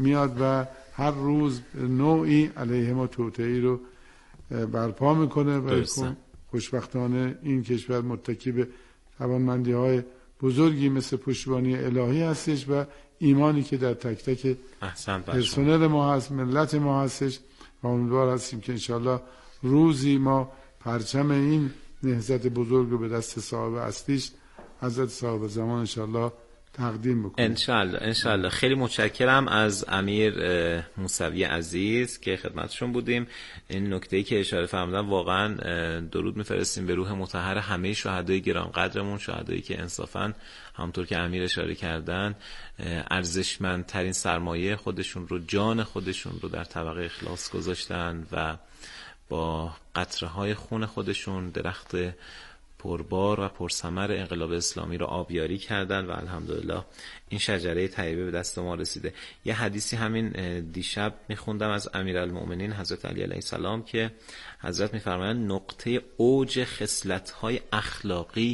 میاد و هر روز نوعی علیه ما توطئه‌ای رو برپا میکنه و خوشبختانه این کشور متکی به توانمندی‌های بزرگی مثل پشتیبانی الهی هستش و ایمانی که در تک تک پرسنل ما هست، ملت ما هستش و امیدوار هستیم که انشالله روزی ما پرچم این نهضت بزرگ رو به دست صاحب اصلیش حضرت صاحب زمان انشالله تقدیم بکنیم. انشالله. خیلی متشکرم از امیر موسوی عزیز که خدمتشون بودیم. این نکته‌ای که اشاره فرمودن واقعا درود میفرستیم به روح مطهر همه شهدای گرانقدرمون، شهدایی که انصافا همونطور که امیر اشاره کردن ارزشمندترین سرمایه خودشون رو، جان خودشون رو در طبق اخلاص گذاشتن و با قطره‌های خون خودشون درخت پربار و پرثمر انقلاب اسلامی رو آبیاری کردن و الحمدلله این شجره طیبه به دست ما رسیده. یه حدیثی همین دیشب میخوندم از امیرالمؤمنین حضرت علی علیه السلام که حضرت میفرمایند نقطه اوج خصلت‌های اخلاقی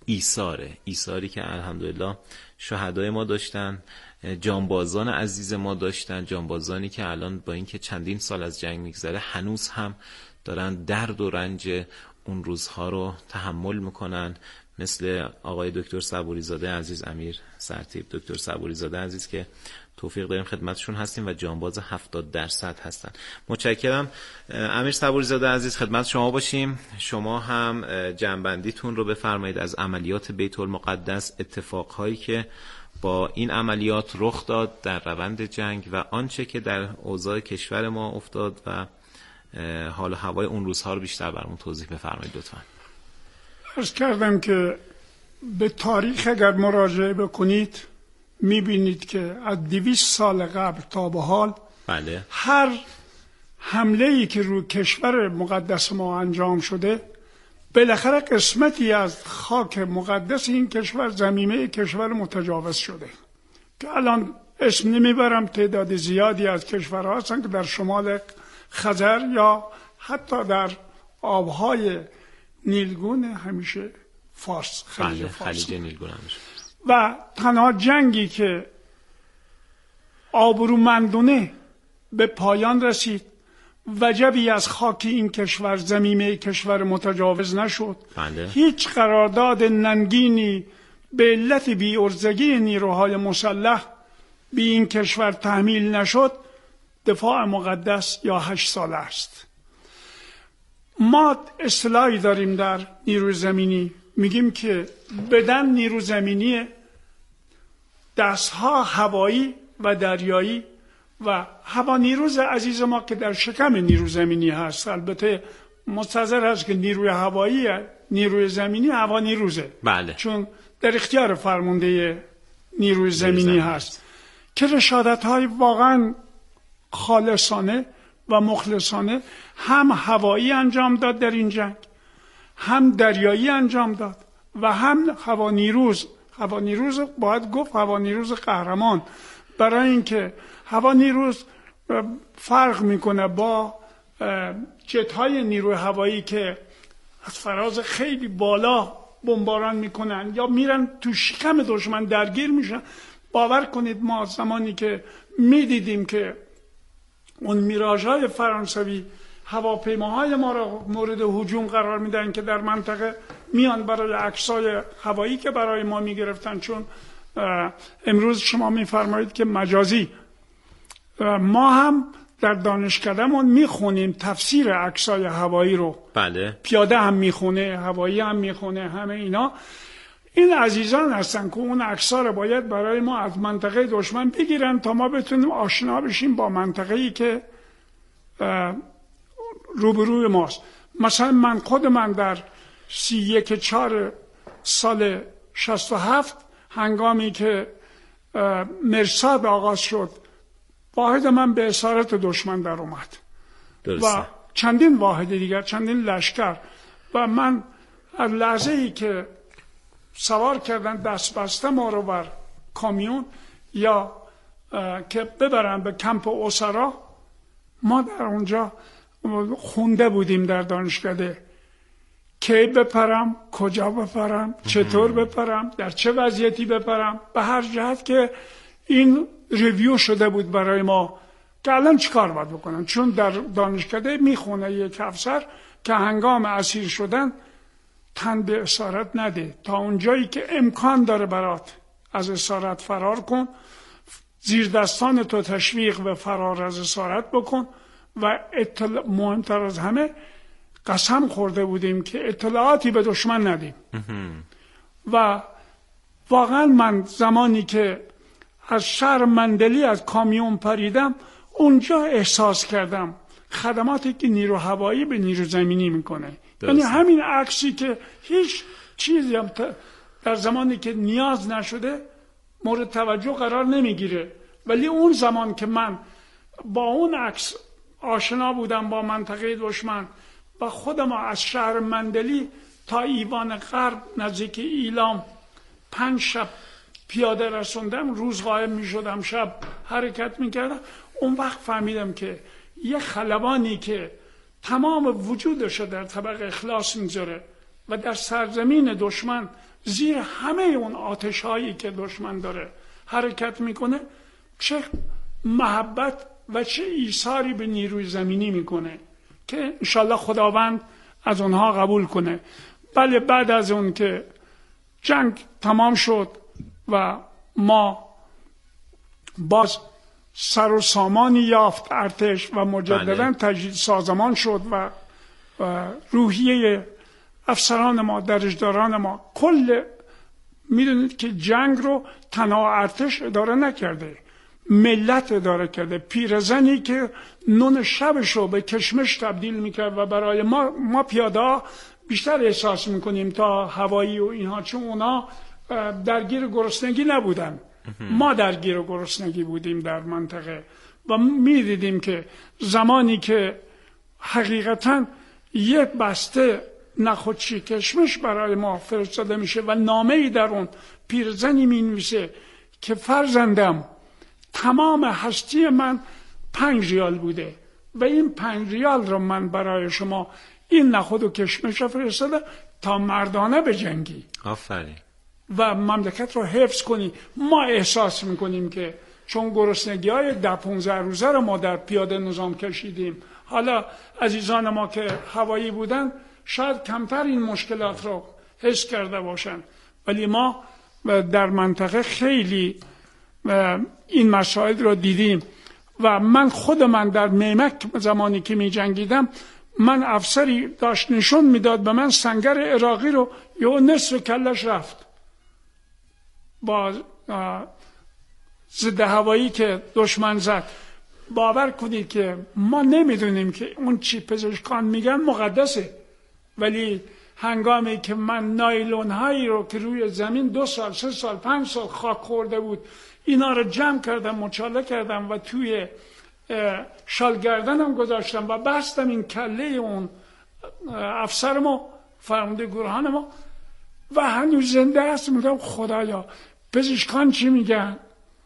ایثاری که الحمدلله شهدای ما داشتن، جانبازان عزیز ما داشتن، جانبازانی که الان با اینکه چندین سال از جنگ میگذره هنوز هم دارن درد و رنج اون روزها رو تحمل میکنن، مثل آقای دکتر صبوری زاده عزیز، امیر سرتیپ دکتر صبوری زاده عزیز که توفیق داریم خدمتشون هستیم و جانباز 70% هستن. متشکرم. امیر صبوری زاده عزیز خدمت شما باشیم. شما هم جنبندیتون رو بفرمایید از عملیات بیت المقدس، اتفاقهایی که با این عملیات رخ داد در روند جنگ و آنچه که در اوضاع کشور ما افتاد و حال و هوای اون روزها رو بیشتر برامون توضیح بفرمایید لطفاً. عرض کردم که به تاریخ اگر مراجعه بکنید میبینید که از 200 سال قبل تا به حال بله، هر حمله‌ای که روی کشور مقدس ما انجام شده بالاخره قسمتی از خاک مقدس این کشور زمینه کشور متجاوز شده که الان اسم نمیبرم، تعداد زیادی از کشورها هستن که در شمال خزر یا حتی در آبهای نیلگون همیشه فارس، خلیج نیلگون همیشه. و تنها جنگی که آبرومندانه به پایان رسید، وجبی از خاک این کشور زمینه کشور متجاوز نشد، هیچ قرارداد ننگینی به علت بی‌عرضگی نیروهای مسلح به این کشور تحمیل نشد، دفاع مقدس یا 8 ساله است. ما اصطلاحی داریم در نیروی زمینی، میگیم که بدن نیرو زمینی، دستها هوایی و دریایی و هوا نیروز عزیز ما که در شکم نیرو زمینی هست. البته مستحضر هست که نیروی هوایی نیروی زمینی هوا نیروزه، بله، چون در اختیار فرمانده نیروی زمینی هست که رشادت های واقعا خالصانه و مخلصانه هم هوایی انجام داد در این جنگ، هم دریایی انجام داد و هم هوانیروز باید گفت هوانیروز قهرمان، برای اینکه هوانیروز فرق میکنه با جت‌های نیروی هوایی که از فراز خیلی بالا بمباران میکنن یا میرن تو شکم دشمن درگیر میشن. باور کنید ما زمانی که میدیدیم که اون میراژهای فرانسوی هواپیماهای ما را مورد هجوم قرار میدن که در منطقه میان برای عکسای هوایی که برای ما میگرفتن، چون امروز شما میفرمایید که مجازی، ما هم در دانشکدهمون میخونیم تفسیر عکسای هوایی رو، بله، پیاده هم میخونه، هوایی هم میخونه، همه اینا. این عزیزان هستن که اون عکس‌ها رو باید برای ما از منطقه دشمن بگیرن تا ما بتونیم آشنا بشیم با منطقه‌ای که روبروی ماست. مثلا خود من در 31/4 سال 67 هنگامی که مرصاد آغاز شد، واحد من به اسارت دشمن در اومد و چندین واحد دیگر، چندین لشکر، و من از لحظه‌ای که سوار کردن دست بسته ما رو بر کامیون یا که ببرن به کمپ اسرا، ما در اونجا خونده بودیم در دانشکده کی بپرم، کجا بپرم، چطور بپرم، در چه وضعیتی بپرم، به هر جهت که این ریویو شده بود برای ما که الان چیکار باید بکنن، چون در دانشکده میخونه یک افسر که هنگام اسیر شدن تن به اسارت نده، تا اونجایی که امکان داره برات از اسارت فرار کن، زیر دستان تو تشویق و فرار از اسارت بکن و مهمتر از همه قسم خورده بودیم که اطلاعاتی به دشمن ندیم. و واقعا من زمانی که از شهر مندلی از کامیون پریدم اونجا احساس کردم خدماتی که نیرو هوایی به نیرو زمینی میکنه. یعنی همین عکسی که هیچ چیزی هم در زمانی که نیاز نشده مورد توجه قرار نمیگیره، ولی اون زمان که من با اون عکس آشنا بودم با منطقه دشمن و خودم از شهر مندلی تا ایوان غرب نزدیک ایلام 5 شب پیاده رسوندم، روز غایب می شدم، شب حرکت می کردم. اون وقت فهمیدم که یه خلبانی که تمام وجودش در طبق اخلاص میذاره و در سرزمین دشمن زیر همه اون آتش هایی که دشمن داره حرکت میکنه، چه محبت و چه ایثاری به نیروی زمینی میکنه که انشالله خداوند از اونها قبول کنه. بله، بعد از اون که جنگ تمام شد و ما باز سر و سامانی یافت ارتش و مجددا تجدید سازمان شد و روحیه افسران ما، درجداران ما، کل میدونید که جنگ رو تنها ارتش اداره نکرده، ملت اداره کرده. پیرزنی که نون شبش رو به کشمش تبدیل میکرد و برای ما پیاده بیشتر احساس میکنیم تا هوایی و اینها، چون اونا درگیر گرسنگی نبودن، ما درگیر گرسنگی بودیم در منطقه و میدیدیم که زمانی که حقیقتا یک بسته نخودچی کشمش برای ما فرستاده میشه و نامه‌ای در اون پیرزنی مینویسه که فرزندم تمام هستی من 5 ریال بوده و این 5 ریال رو من برای شما این نخود و کشمش فرستادم تا مردانه بجنگی. آفرین. و مملکت رو حفظ کنی. ما احساس میکنیم که چون گرسنگی های 10-15 روزه رو ما در پیاده نظام کشیدیم، حالا عزیزان ما که هوایی بودن شاید کمتر این مشکلات رو حس کرده باشن، ولی ما در منطقه خیلی این مسائل رو دیدیم. و من در میمک زمانی که می جنگیدم، من افسری داشت نشون میداد به من سنگر عراقی رو، یه نصف کلش رفت با ضد هوایی که دشمن زد. باور کنید که ما نمیدونیم که اون چی پزشکان میگن مقدسه، ولی هنگامی که من نایلون هایی رو که روی زمین 2 سال 3 سال 5 سال خاک خورده بود اینا رو جمع کردم، مچاله کردم و توی شالگردنم گذاشتم و بستم این کله اون افسر ما، فرمانده گروهان ما، و هنوز زنده است. میگم خدایا پزشکان چی میگن،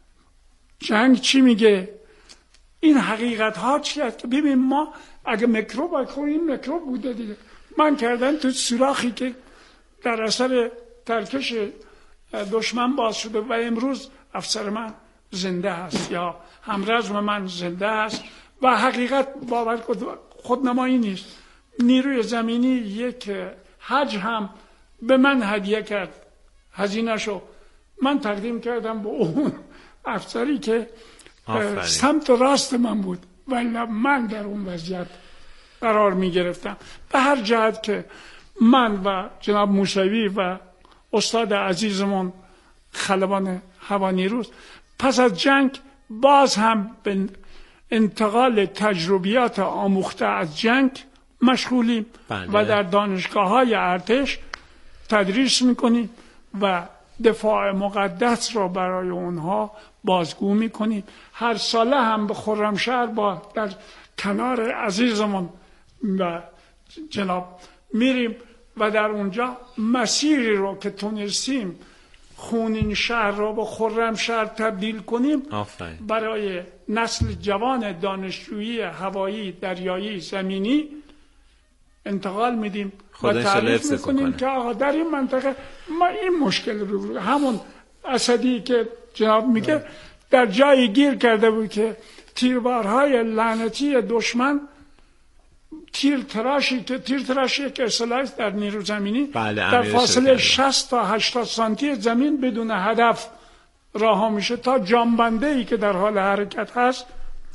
جنگ چی میگه، این حقیقت ها چی هست؟ که ببین ما اگه میکروب این میکروب بوده دیگه، من کردم تو سوراخی که در اثر ترکش دشمن باز شده و امروز افسر من زنده هست یا همرزم من زنده هست. و حقیقت باور خودنمایی نیست. نیروی زمینی یک حج هم به من هدیه کرد، هزینه شو من تقدیم کردم به اون افسری که سمت راست من بود، ولی من در اون وضعیت قرار می گرفتم. به هر جهت که من و جناب موسوی و استاد عزیزمون خلبان هوانیروز پس از جنگ باز هم به انتقال تجربیات آموخته از جنگ مشغولیم و در دانشگاه‌های ارتش تدریس میکنیم و دفاع مقدس را برای اونها بازگو میکنیم. هر ساله هم به خرمشهر با در کنار عزیزمون و جناب میریم و در اونجا مسیری رو که تونستیم خونین شهر رو به خرمشهر تبدیل کنیم برای نسل جوان دانشجویی هوایی، دریایی، زمینی انتقال میدیم و تعریف میکنیم که آقا در این منطقه ما این مشکل رو، همون اسدی که جناب میگه در جایی گیر کرده بود که تیربارهای لعنتی دشمن تیر تراشی که اصطلاحی در نیرو زمینی در فاصله 60 تا 80 سانتی زمین بدون هدف رها میشه تا جانبنده ای که در حال حرکت هست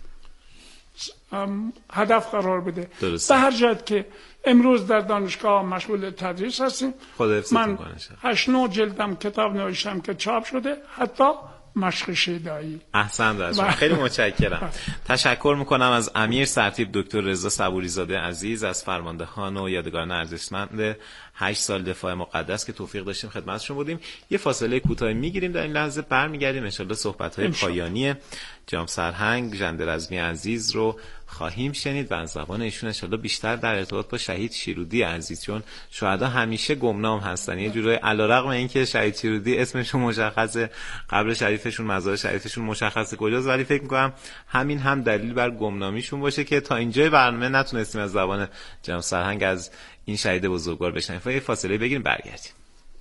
هدف قرار بده. به هر جهت که امروز در دانشگاه مشغول تدریس هستیم. من 8-9 جلدم کتاب نوشتم که چاپ شده، حتی مشق شیدایی. احسن داشتم. خیلی متشکرم. تشکر میکنم از امیر سرتیپ دکتر رضا صبوری زاده عزیز، از فرماندهان و یادگاران ارزشمند 8 سال دفاع مقدس که توفیق داشتیم خدمتشون بودیم. یه فاصله کوتاهی میگیریم، در این لحظه برمیگردیم ان شاءالله صحبت‌های پایانی جام سرهنگ ژندرزمی عزیز رو خواهیم شنید و از زبان ایشون ان شاءالله بیشتر در ارتباط با شهید شیرودی عزیز، چون شهدا همیشه گمنام هستن یه جورایی، علیرغم اینکه شهید شیرودی اسمشون مشخصه، قبر شریفشون مزار شریفشون مشخصه کجاست، ولی فکر می‌کنم همین هم دلیل بر گمنامیشون باشه که تا اینجای برنامه نتونستیم از زبان جام سرهنگ از این شهید بزرگوار بشنویم. یه فاصله بگیریم برگردیم.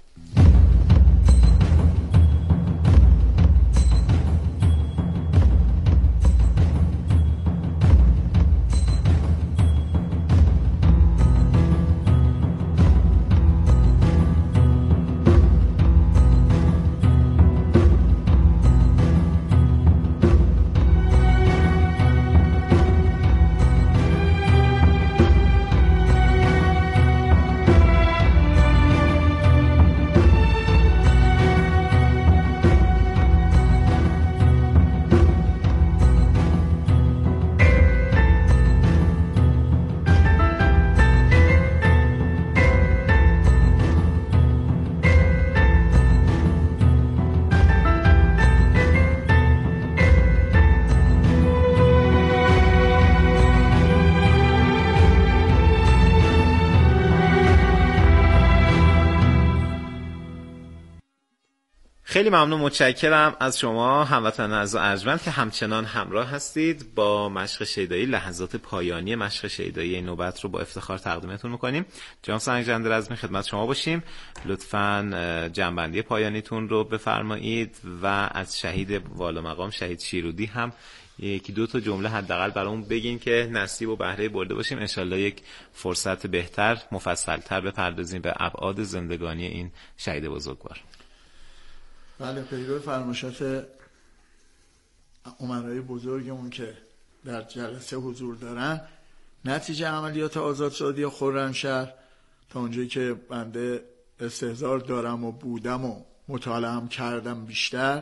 خیلی ممنون، متشکرم از شما هموطنان عزیز و ارجمند که همچنان همراه هستید با مشق شیدایی. لحظات پایانی مشق شیدایی این نوبت رو با افتخار تقدیمتون میکنیم. جام سرهنگ ژندرزمی خدمت شما باشیم. لطفاً جنبندی پایانیتون رو بفرمایید و از شهید والا مقام شهید شیرودی هم یکی دو تا جمله حداقل برامون بگین که نصیب و بهره برده باشیم. انشالله یک فرصت بهتر مفصل‌تر بپردازیم به ابعاد زندگانی این شهید بزرگوار. بله، پیرو فرمایشات امرای بزرگمون که در جلسه حضور دارن، نتیجه عملیات آزادسازی خرمشهر تا اونجایی که بنده استحضار دارم و بودم و مطالعه کردم بیشتر،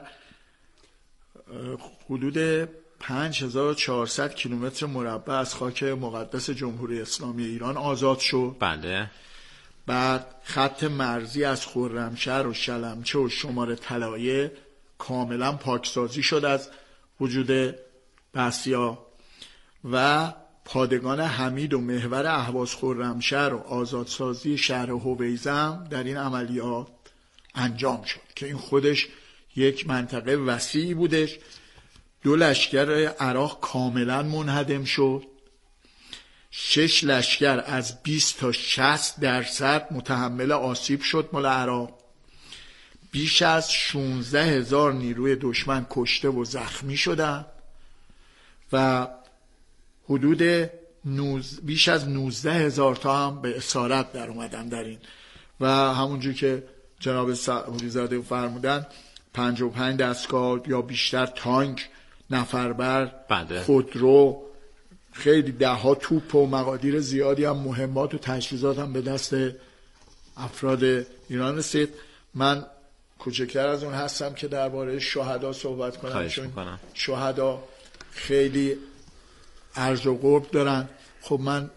حدود 5400 کیلومتر مربع از خاک مقدس جمهوری اسلامی ایران آزاد شد. بله. بعد خط مرزی از خرمشهر و شلمچه و شمال طلایه کاملا پاکسازی شد از وجود بسیا و پادگان حمید و محور اهواز خرمشهر و آزادسازی شهر هویزم در این عملیات انجام شد که این خودش یک منطقه وسیعی بودش. 2 لشکر عراق کاملا منهدم شد. 6 لشکر از 20 تا 60% متحمل آسیب شد مال عراق. بیش از 16,000 نیروی دشمن کشته و زخمی شدند و حدود بیش از 19,000 تا هم به اسارت در اومدن در این. و همونجور که جناب صبوری زاده فرمودن 55 دستگاه یا بیشتر تانک، نفربر، خودرو، خیلی 10 توپ و مقادیر زیادی هم مهمات و تجهیزات هم به دست افراد ایران رسید. من کوچکتر از اون هستم که درباره شهدا صحبت کنم، چون شهدا خیلی ارج و قرب دارن. خب من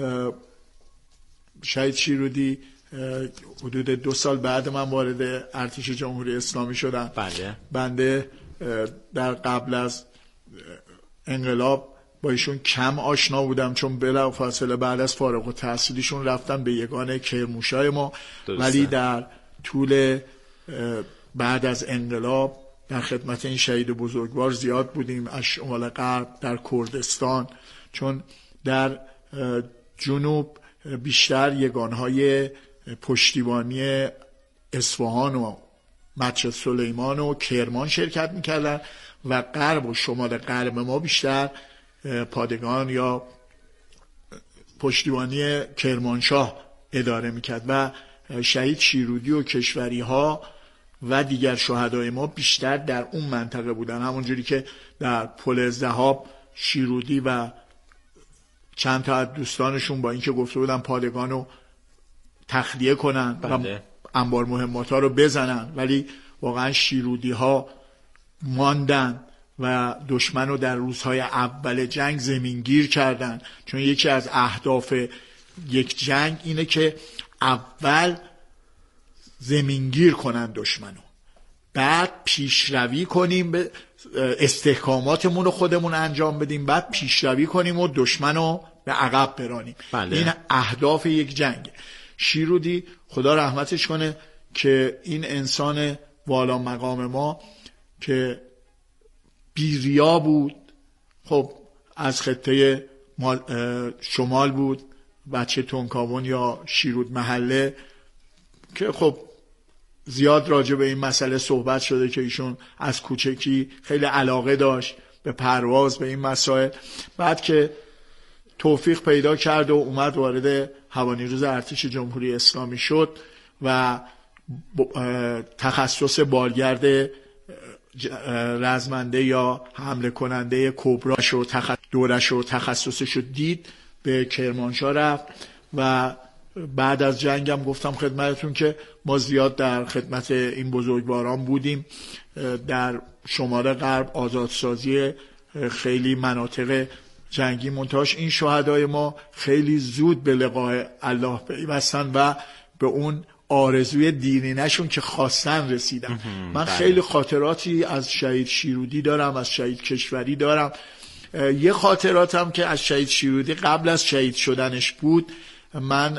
شهید شیرودی حدود 2 سال بعد من وارد ارتش جمهوری اسلامی شدم. بله. بنده در قبل از انقلاب با ایشون کم آشنا بودم، چون بلافاصله بعد از فارغ التحصیلیشون رفتن به یگان کرموشای ما. ولی در طول بعد از انقلاب در خدمت این شهید بزرگوار زیاد بودیم، از شمال غرب در کردستان، چون در جنوب بیشتر یگانهای پشتیبانی اصفهان و مسجد سلیمان و کرمان شرکت میکردن و غرب و شمال غرب ما بیشتر پادگان یا پشتیبانی کرمانشاه اداره میکرد و شهید شیرودی و کشوری ها و دیگر شهدای ما بیشتر در اون منطقه بودن. همونجوری که در پل ذهاب شیرودی و چند تا از دوستانشون با اینکه گفته بودن پادگان رو تخلیه کنن و انبار مهمات ها رو بزنن، ولی واقعا شیرودی ها ماندن و دشمن رو در روزهای اول جنگ زمینگیر کردن، چون یکی از اهداف یک جنگ اینه که اول زمینگیر کنن دشمنو، بعد پیشروی کنیم، به استحکاماتمون رو خودمون انجام بدیم، بعد پیشروی کنیم و دشمنو به عقب برانیم. این اهداف یک جنگ. شیرودی خدا رحمتش کنه که این انسان والا مقام ما که بیریا بود، خب از خطه شمال بود، بچه تونکاون یا شیرود محله، که خب زیاد راجع به این مسئله صحبت شده که ایشون از کوچکی خیلی علاقه داشت به پرواز به این مسائل. بعد که توفیق پیدا کرد و اومد وارد هوانیروز ارتش جمهوری اسلامی شد و تخصص بالگرد رزمنده یا حمله کننده کبرا شد، دورش و تخصصش رو دید، به کرمانشاه رفت و بعد از جنگم گفتم خدمتتون که ما زیاد در خدمت این بزرگواران بودیم. در شمال غرب آزادسازی خیلی مناطق جنگی منتهاش این شهدای ما خیلی زود به لقای الله پیوستن و به اون آرزوی دیرینه‌شون که خواستن رسیدن. من خیلی خاطراتی از شهید شیرودی دارم، از شهید کشوری دارم. یه خاطراتم که از شهید شیرودی قبل از شهید شدنش بود، من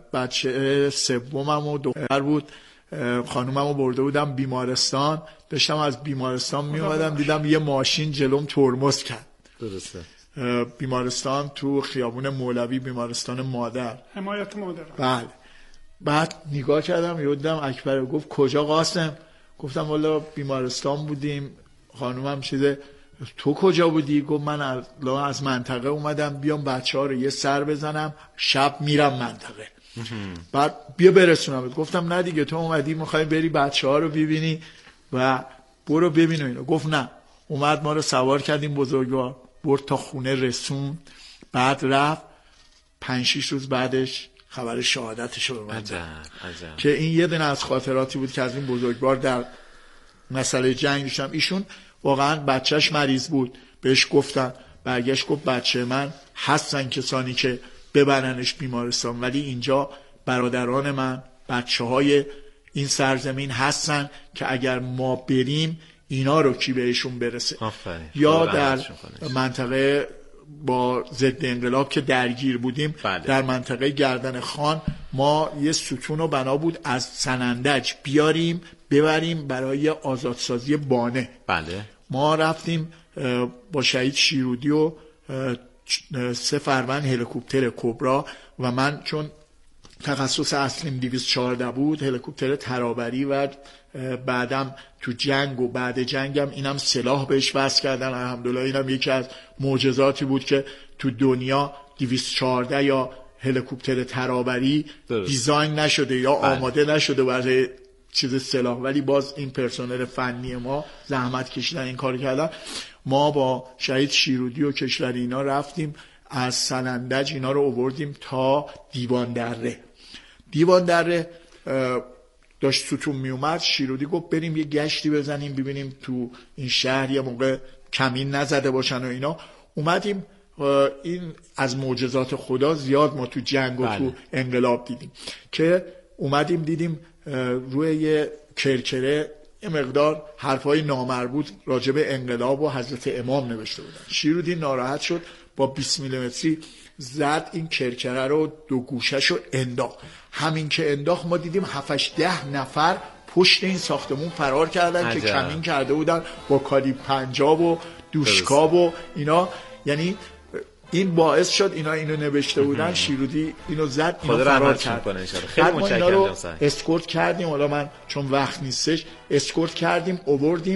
بچه سومم و دختر بود، خانوممو برده بودم بیمارستان، داشتم از بیمارستان می اومدم دیدم یه ماشین جلوم ترمز کرد. درسته. بیمارستان تو خیابون مولوی، بیمارستان مادر، حمایت مادر. بله. بعد نگاه کردم یادم اکبر گفت کجا قاسم؟ گفتم والا بیمارستان بودیم. خانومم چیزه تو کجا بودی؟ گفت من از منطقه اومدم بیام بچه‌ها رو یه سر بزنم، شب میرم منطقه. بعد بیا برسونم. گفتم نه دیگه، تو اومدی میخوای بری بچه‌ها رو ببینی و برو ببین اینو. گفت نه. اومد ما رو سوار کردیم بزرگوار، برد تا خونه رسون، بعد رفت. 5-6 روز بعدش خبر شهادتش رو اومد که این یه دونه از خاطراتی بود که از این بزرگوار در مسئله جنگ داشتم. ایشون واقعا بچهش مریض بود، بهش گفتن، برگشت گفت بچه من هستن کسانی که ببرنش بیمارستان، ولی اینجا برادران من، بچه های این سرزمین هستن که اگر ما بریم اینا رو کی بهشون برسه. یا در منطقه با ضد انقلاب که درگیر بودیم، در منطقه گردن خان ما یه ستون و بنا بود از سنندج بیاریم ببریم برای آزادسازی بانه. ما رفتیم با شهید شیرودی و 3 فروند هلیکوپتر کبرا و من چون تخصص اصلیم 214 بود، هلیکوپتر ترابری و بعدم تو جنگ و بعد جنگم اینم سلاح بهش وصل کردن. الحمدلله اینم یکی از معجزاتی بود که تو دنیا 214 یا هلیکوپتر ترابری دیزاین نشده یا آماده نشده برای چیز سلاح، ولی باز این پرسنل فنی ما زحمت کشیدن این کار کردن. ما با شهید شیرودی و کشوری اینا رفتیم از سنندج اینا رو آوردیم تا دیوان دره. دیوان دره داشت ستون می اومد، شیرودی گفت بریم یه گشتی بزنیم ببینیم تو این شهر یه موقع کمین نزده باشن و اینا. اومدیم. این از معجزات خدا زیاد ما تو جنگ و تو انقلاب دیدیم که اومدیم دیدیم روی یه کرکره یه مقدار حرفای نامربوط راجع به انقلاب و حضرت امام نوشته بودن. شیرودی ناراحت شد، با 20 میلیمتری زد این کرکره رو، 2 گوشش رو انداخت. همین که انداخت ما دیدیم 7-10 نفر پشت این ساختمون فرار کردن که کمین کرده بودن با کالیبر 50 و دوشکاب و اینا. یعنی این باعث شد اینا اینو نوشته بودن، شیرودی اینو زد، اینو فرار کرد. خیلی متشکرم. اسکورت کردیم، حالا من چون وقت نیستش اسکورت کردیم، آوردیم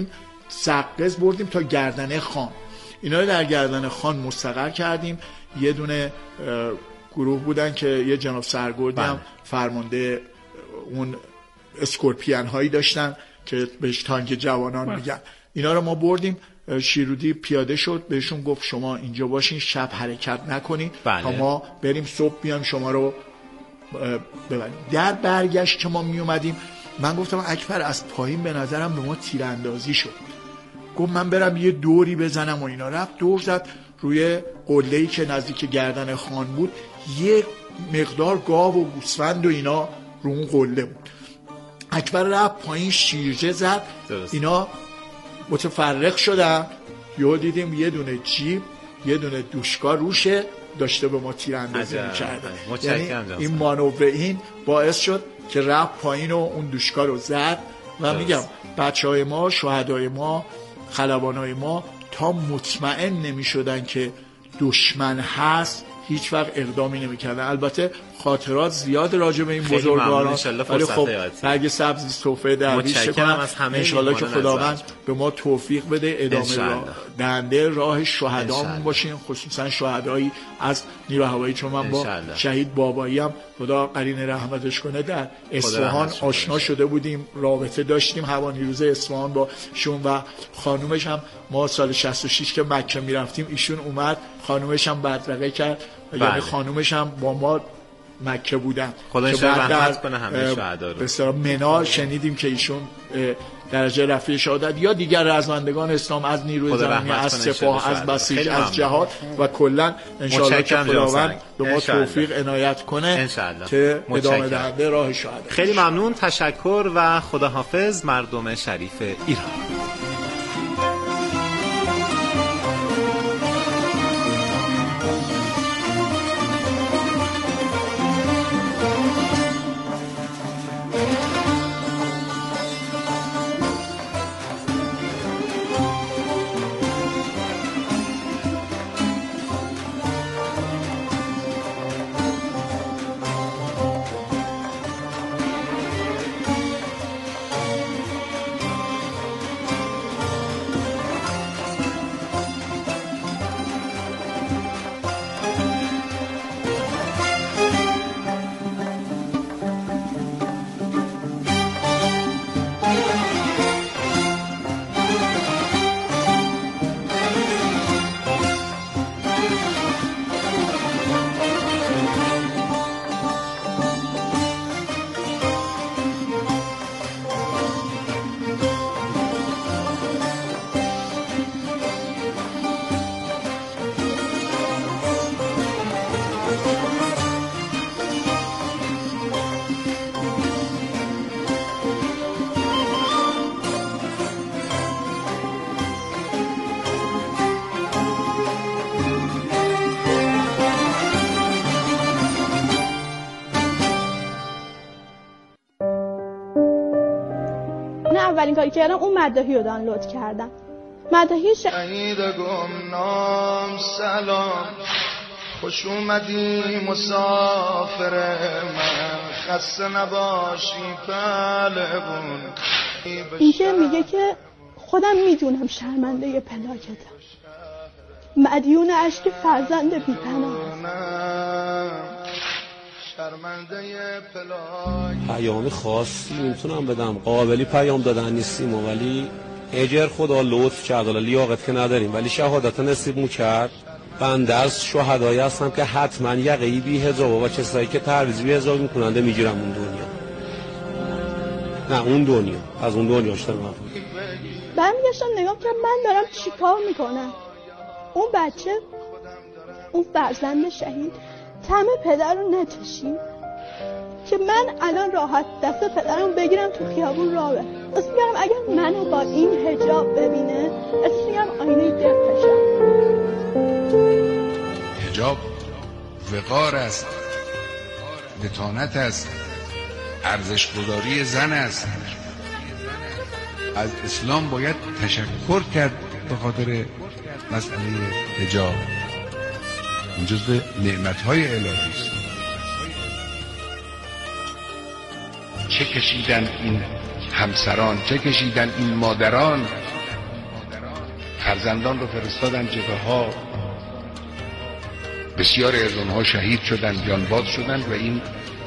سقز بردیم تا گردنه خان. اینا رو در گردنه خان مستقر کردیم. یه دونه گروه بودن که یه جناب سرگردی هم فرمانده اون اسکورپیان هایی داشتن که بهش تانک جوانان میگن. اینا رو ما بردیم. شیرودی پیاده شد، بهشون گفت شما اینجا باشین، شب حرکت نکنین تا ما بریم صبح بیام شما رو ببریم. در برگشت که ما می اومدیم من گفتم اکبر از پایین به نظرم به ما تیراندازی شد. گفت من برم یه دوری بزنم و اینا. رفت دور زد روی قله‌ای که نزدیک گردن خان بود. یه مقدار گاو و گوسفند و اینا رو اون قله بود. اکبر رفت پایین شیرجه زد. اینا متفرق شدن. یهو دیدیم یه دونه جیب یه دونه دوشکا روشه داشته به ما تیراندازی می‌کرد. یعنی این مانور این باعث شد که رفت پایین و اون دوشکا رو زد. و میگم بچهای ما، شهدای ما، خلبانای ما تا مطمئن نمی‌شدن که دشمن هست هیچ وقت اقدامی نمی‌کردن. البته خاطرات زیاد راجع به این بزرگواران، ولی خب برگ سبزی صفحه درویش کنم انشالله که خداوند به ما توفیق بده ادامه دهنده راه شهدامون باشیم، خصوصا شهدایی از نیرو هوایی. چون من با شهید بابایی هم خدا قرین رحمتش کنه در اصفهان آشنا شده بودیم، رابطه داشتیم، هوانیروز اصفهان با شون و خانومش هم ما سال 66 که مکه میرفتیم ایشون اومد، خانومش هم بدرقه کرد. یعنی خانومش هم با ما مکه بودن. خدا رحمت کنه همه شهدا رو. بسیار منا شنیدیم که ایشون درجه رفیع شهادت یا دیگر رزمندگان اسلام از نیروی زمینی، از سپاه، از بسیج، از جهاد و کلا انشالله که خداوند به ما توفیق عنایت کنه که ادامه دهنده راه شهادت. خیلی ممنون، تشکر و خداحافظ مردم شریف ایران. اولین کاری کردم اون مداحی رو دانلود کردم. مداحی شهید گمنام سلام، خوش اومدی مسافر من، خسته نباشی پهلوون. اینجا میگه که خودم میدونم شرمنده پلاکتم، مدیون اشک فرزند بی‌پناه. پیام خاصی میتونم بدم، قابلی پیام دادن نیستیم ولی اجر خدا لطف کرد، لیاقت که نداریم ولی شهادت نصیب مو کرد. بنده از شهدایی هستم که حتما یقه‌ای بی حجاب و کسایی که تعویض بی حجاب میکننده میگیرم اون دنیا. نه اون دنیا، از اون دنیا اشترم. برمیگشتم نگاه کردم من دارم چی کار میکنم. اون بچه، اون فرزند شهید طعم پدر رو نچشید که من الان راحت دست پدرم بگیرم تو خیابون راه برم. اصلا میگم اگر منو با این حجاب ببینه اصلا میگم آینه دقشم. حجاب وقار است، دتانت است، ارزش‌گذاری زن است. از اسلام باید تشکر کرد به خاطر مسئله حجاب. این جزو نعمت‌های الهی است. چه کشیدن این همسران، چه کشیدن این مادران فرزندان رو فرستادن جبهه‌ها، بسیاری از اونها شهید شدن، جانباز شدن و این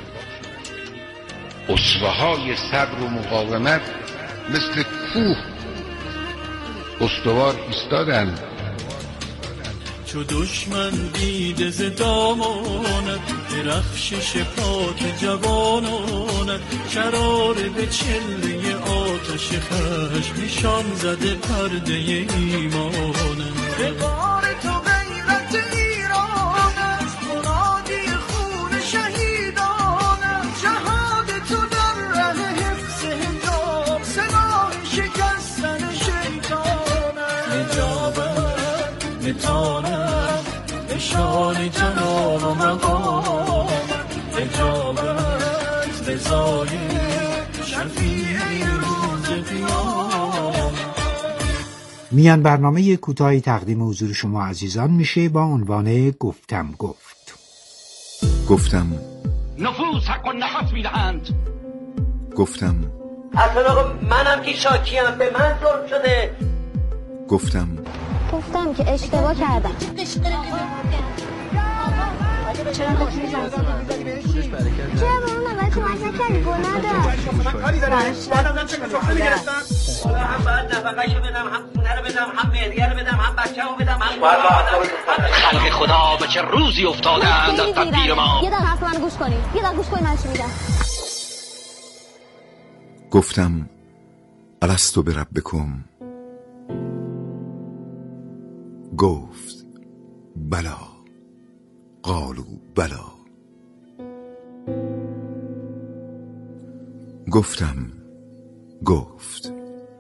اسوه‌های صبر و مقاومت مثل کوه استوار ایستادن. چو دشمن دیده ز دامانت، درخشش پاک جوانانت، شراره به چله آتش خشم نشان زده پرده ایمانت. به بار تو غیرت ایرانت، منادی خون شهیدانت، جهاد تو در ره حفظ حجاب، سلاح شکستن شیطانت. حجابت متانت، نشان جلال و مقامت، حجابت رضای شفیع روز قیامت. میان برنامه کوتاهی تقدیم حضور شما عزیزان میشه با عنوان گفتم گفت. گفتم نفوس حق و نفس میدهند. گفتم اصلا منم که شاکیم، به من ظلم شده. گفتم که اشتباه کردم. چرا به اون نوبت کمک نکردی؟ گناه حالا هم باید نفقه‌شو بدم، هم خونه رو بدم، هم مهریه رو بدم، هم بچه رو بدم، هم خلق خدا به چه روزی افتادند از تدبیر ما. یه دقیقه حرف منو گوش کنی، یه دقیقه گوش کنی من چی میگم. گفتم الستو بربکم، گفت بلا، قالوا بلا. گفتم گفت.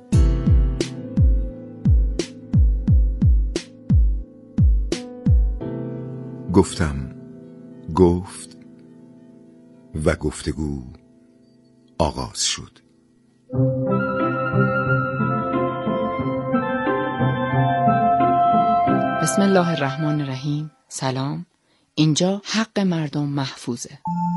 گفتم گفت و گفتگو آغاز شد. بسم الله الرحمن الرحیم. سلام. اینجا حق مردم محفوظه.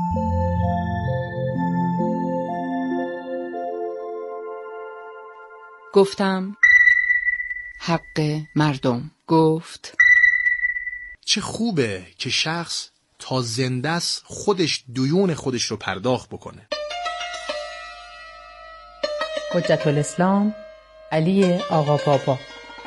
گفتم حق مردم. گفت چه خوبه که شخص تا زنده است خودش دیون خودش رو پرداخت بکنه. حجت الاسلام علی آقا پاپا.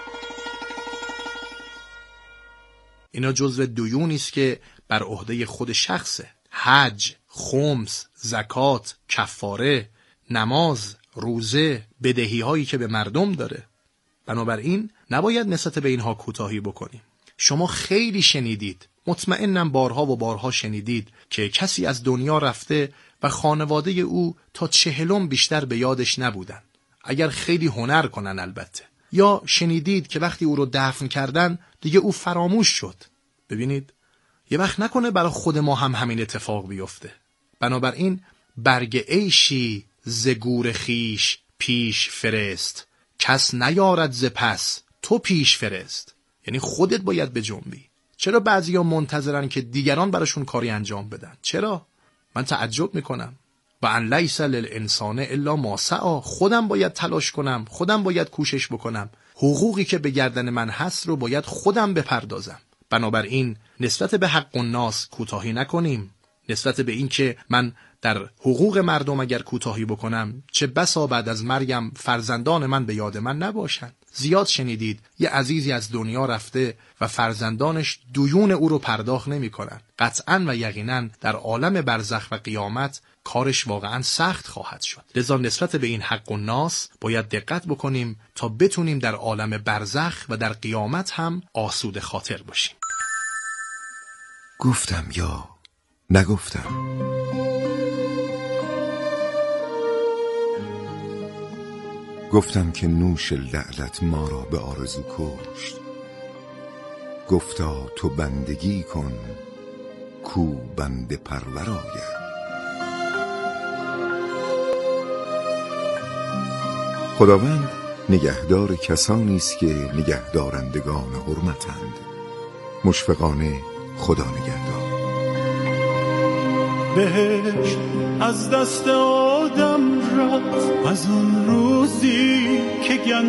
اینا جزو دیونی است که بر عهده خود شخصه. حج، خمس، زکات، کفاره، نماز، روزه، بدهی هایی که به مردم داره. بنابراین نباید نسبت به اینها کوتاهی بکنیم. شما خیلی شنیدید، مطمئنم بارها و بارها شنیدید که کسی از دنیا رفته و خانواده او تا 40 بیشتر به یادش نبودن، اگر خیلی هنر کنن البته. یا شنیدید که وقتی او رو دفن کردن دیگه او فراموش شد. ببینید، یه وقت نکنه برای خود ما هم همین اتفاق بیفته. بنابراین برگ عیشی ز گور خیش پیش فرست، کس نیارد ز پس تو پیش فرست. یعنی خودت باید به جنبی. چرا بعضیا منتظرن که دیگران براشون کاری انجام بدن؟ چرا؟ من تعجب میکنم. و ان لیس للانسان الا ما سعی. خودم باید تلاش کنم، خودم باید کوشش بکنم. حقوقی که به گردن من هست رو باید خودم بپردازم. بنابراین نسبت به حق الناس کوتاهی نکنیم. نسبت به این که من در حقوق مردم اگر کوتاهی بکنم، چه بسا بعد از مرگم فرزندان من به یاد من نباشند. زیاد شنیدید یه عزیزی از دنیا رفته و فرزندانش دیون او رو پرداخت نمی کنن. قطعاً و یقیناً در عالم برزخ و قیامت کارش واقعاً سخت خواهد شد. لذا نسبت به این حق الناس باید دقت بکنیم تا بتونیم در عالم برزخ و در قیامت هم آسوده خاطر باشیم. گفتم یا نگفتم. گفتم که نوش لعلت ما را به آرزو کشت. گفتا تو بندگی کن کو بنده پرور آید. خداوند نگهدار کسانی است که نگهدارندگان حرمتند. مشفقانه خدا نگهدار. بهشت از دست آدم رفت از اون روزی که